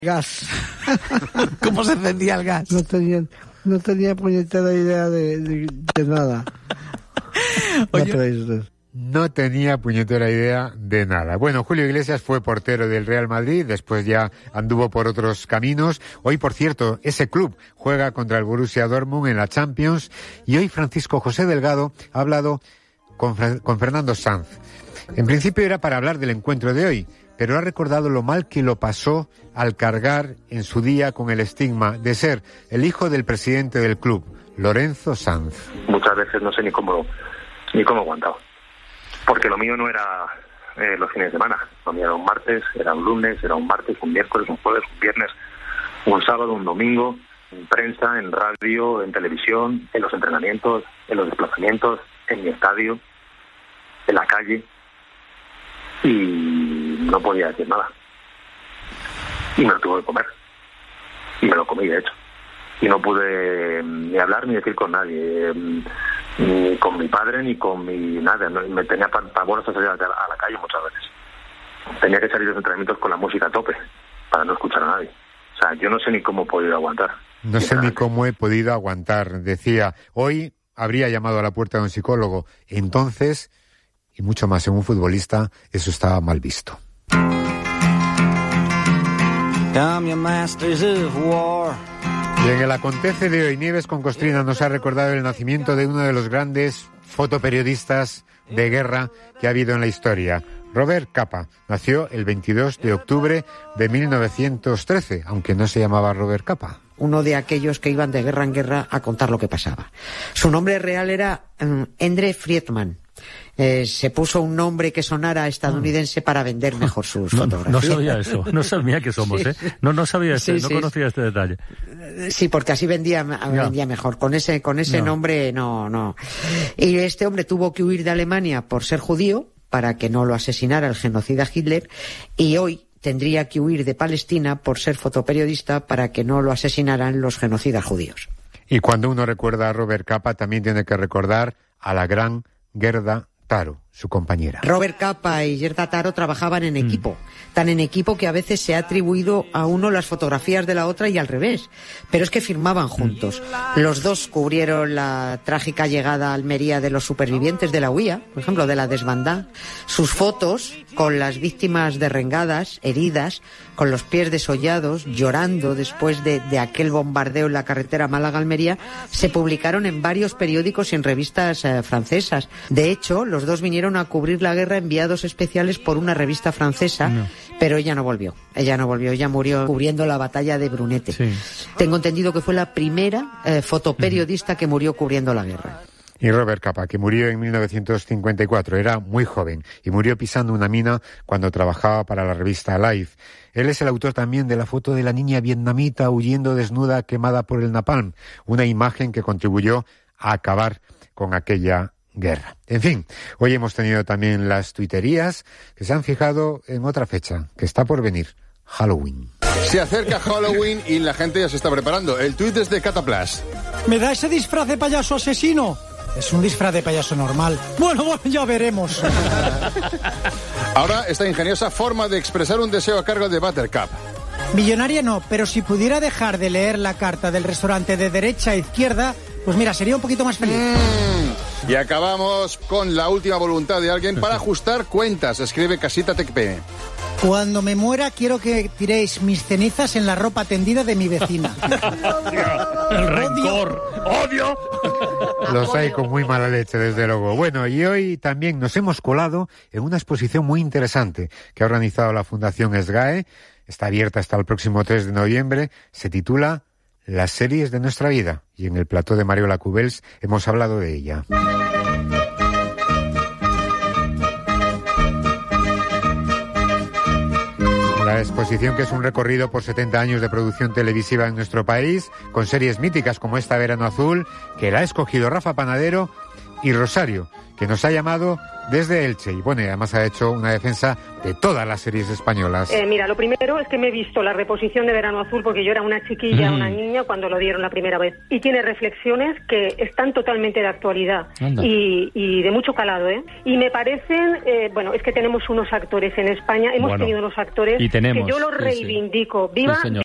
Gas. ¿Cómo se encendía el gas? No tenía puñetera idea de nada. Oye, no tenía puñetera idea de nada. Bueno, Julio Iglesias fue portero del Real Madrid, después ya anduvo por otros caminos. Hoy, por cierto, ese club juega contra el Borussia Dortmund en la Champions, y hoy Francisco José Delgado ha hablado con Fernando Sanz. En principio era para hablar del encuentro de hoy, pero ha recordado lo mal que lo pasó al cargar en su día con el estigma de ser el hijo del presidente del club, Lorenzo Sanz. Muchas veces no sé ni cómo aguantaba, porque lo mío no era los fines de semana. Lo mío era un martes, era un lunes, era un martes, un miércoles, un jueves, un viernes, un sábado, un domingo, en prensa, en radio, en televisión, en los entrenamientos, en los desplazamientos, en mi estadio, en la calle, y no podía decir nada. Y me lo tuve que comer. Y me lo comí, de hecho. Y no pude ni hablar ni decir con nadie, ni con mi padre, ni con mi nada. Me tenía pavor a salir a la calle muchas veces. Tenía que salir de los entrenamientos con la música a tope, para no escuchar a nadie. O sea, yo no sé ni cómo he podido aguantar. No sé ni cómo he podido aguantar. Decía, hoy habría llamado a la puerta de un psicólogo. Entonces, y mucho más en un futbolista, eso estaba mal visto. Y en el acontece de hoy, Nieves con Costrina nos ha recordado el nacimiento de uno de los grandes fotoperiodistas de guerra que ha habido en la historia. Robert Capa nació el 22 de octubre de 1913, aunque no se llamaba Robert Capa. Uno de aquellos que iban de guerra en guerra a contar lo que pasaba. Su nombre real era Endre Friedman. Se puso un nombre que sonara estadounidense para vender mejor sus fotografías. No sabía eso, no sabía que somos, ¿eh? No sabía no conocía este detalle. Sí, porque así vendía mejor. Con ese nombre, no. Y este hombre tuvo que huir de Alemania por ser judío, para que no lo asesinara el genocida Hitler, y hoy tendría que huir de Palestina por ser fotoperiodista para que no lo asesinaran los genocidas judíos. Y cuando uno recuerda a Robert Capa, también tiene que recordar a la gran Gerda Taro, su compañera. Robert Capa y Gerda Taro trabajaban en equipo, tan en equipo que a veces se ha atribuido a uno las fotografías de la otra y al revés, pero es que firmaban juntos. Los dos cubrieron la trágica llegada a Almería de los supervivientes de la huía, por ejemplo, de la desbandada. Sus fotos con las víctimas derrengadas, heridas, con los pies desollados, llorando después de aquel bombardeo en la carretera Málaga-Almería, se publicaron en varios periódicos y en revistas francesas. De hecho, los dos vinieron a cubrir la guerra enviados especiales por una revista francesa, pero ella no volvió, ella murió cubriendo la batalla de Brunete. Sí. Tengo entendido que fue la primera fotoperiodista que murió cubriendo la guerra. Y Robert Capa, que murió en 1954, era muy joven y murió pisando una mina cuando trabajaba para la revista Life. Él es el autor también de la foto de la niña vietnamita huyendo desnuda quemada por el napalm, una imagen que contribuyó a acabar con aquella guerra. En fin, hoy hemos tenido también las tuiterías que se han fijado en otra fecha, que está por venir, Halloween. Se acerca Halloween y la gente ya se está preparando. El tuit es de Cataplas. ¿Me da ese disfraz de payaso asesino? Es un disfraz de payaso normal. Bueno, ya veremos. Ahora, esta ingeniosa forma de expresar un deseo a cargo de Buttercup. Millonaria no, pero si pudiera dejar de leer la carta del restaurante de derecha a izquierda, pues mira, sería un poquito más feliz. Y acabamos con la última voluntad de alguien para ajustar cuentas, escribe Casita Tecpe. Cuando me muera quiero que tiréis mis cenizas en la ropa tendida de mi vecina. El rencor, odio. Los hay con muy mala leche, desde luego. Bueno, y hoy también nos hemos colado en una exposición muy interesante que ha organizado la Fundación SGAE. Está abierta hasta el próximo 3 de noviembre. Se titula Las series de nuestra vida. Y en el plató de Mario Lacubels hemos hablado de ella. La exposición, que es un recorrido por 70 años de producción televisiva en nuestro país, con series míticas como esta Verano Azul, que la ha escogido Rafa Panadero y Rosario, que nos ha llamado desde Elche. Y bueno, y además ha hecho una defensa de todas las series españolas. Mira, lo primero es que me he visto la reposición de Verano Azul porque yo era una chiquilla, una niña, cuando lo dieron la primera vez. Y tiene reflexiones que están totalmente de actualidad y de mucho calado, ¿eh? Y me parecen, bueno, es que tenemos unos actores en España, hemos tenido unos actores que yo los reivindico. ¡Viva!